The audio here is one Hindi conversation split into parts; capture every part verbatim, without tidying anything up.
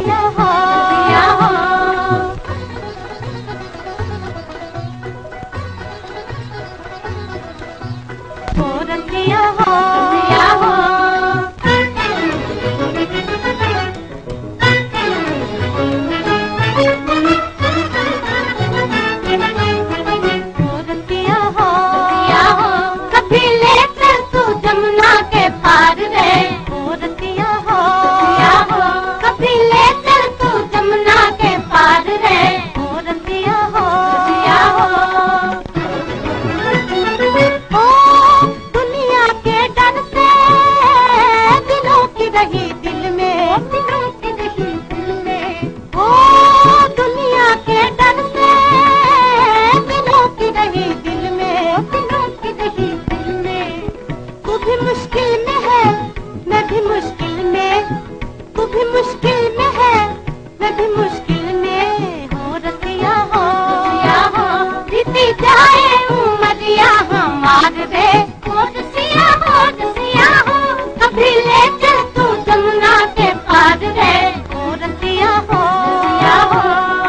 रतिया हो रतिया हो हो रतिया हो रतिया हो मुश्किल में है मैं भी मुश्किल में तू भी मुश्किल में है मैं भी मुश्किल में हो रतिया हो रतिया हो बीती जाए उमरिया हमार रे हो रतिया हो रतिया हो कभी ले चल तू जमुना के पार रे हो रतिया हो रतिया हो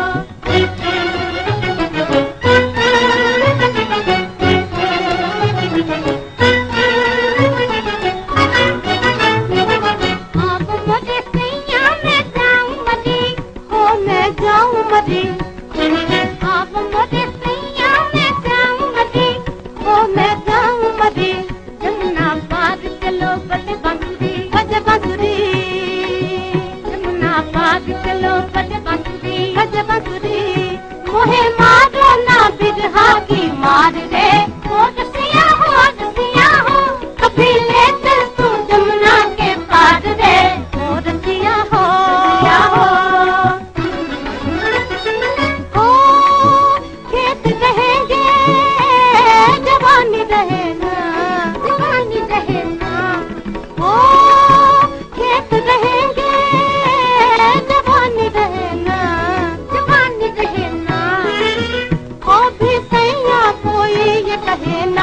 जाऊं मरी आप मरे सैया मैं जाऊं मरी ओ मैं जाऊं मरी जमुना पार चलो बज बांसुरी बज बांसुरी जमुना पार चलो बज बांसुरी बज बांसुरी मोहे मारो ना बिरहा की मार रे हो रसिया हो रसिया हो कभी ले चल तू जमुना के पार रे हो रसिया हो रसिया हो जवानी रहना जवानी रहना ओ खेत रहेंगे जवानी रहना जवानी रहना ओ भी सैया कोई ये कहे ना